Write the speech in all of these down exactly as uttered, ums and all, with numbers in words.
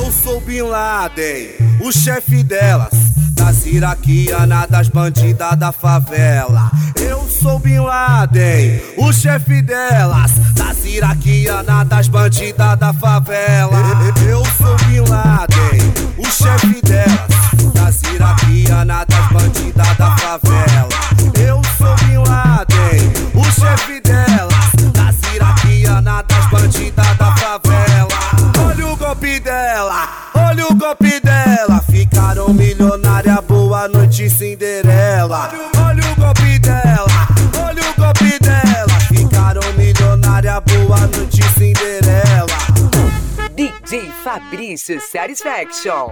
Eu sou Bin Laden, o chefe delas, das iraquianas, das bandidas da favela. Eu sou Bin Laden, o chefe delas, das iraquianas, das bandidas da favela. Eu sou Bin Laden, o chefe delas, das iraquianas, das bandidas da favela. Eu sou Bin Laden, o chefe delas, das iraquianas, das bandidas da favela. Olha o golpe dela, olha o golpe dela. Ficaram milionária, boa noite Cinderela. Olha o golpe dela, olha o golpe dela. Ficaram milionária, boa noite Cinderela. D J Fabrício Satisfaction.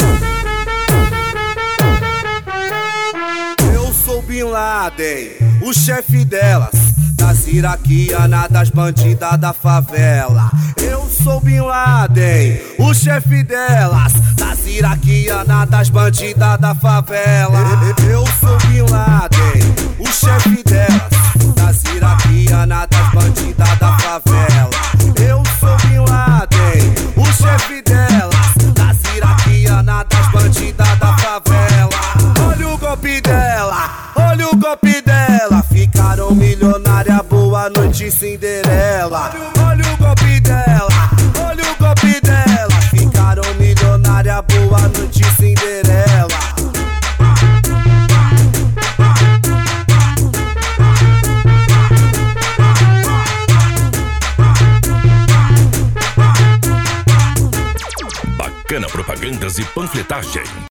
Eu sou Bin Laden, o chefe delas, das iraquianas, das bandidas da favela. Eu sou Bin Laden, o chefe delas, das iraquianas, das bandidas da favela. Eu sou Bin Laden, o chefe delas, das iraquianas, das bandidas da favela. Eu sou Bin Laden, o chefe delas, das iraquianas, das bandidas da favela. Olha o golpe dela, olha o golpe dela. Ficaram milionária, boa noite Cinderela. Olha o golpe dela, olha o golpe dela. Ficaram milionária, boa noite Cinderela. Bacana Propagandas e Panfletagem.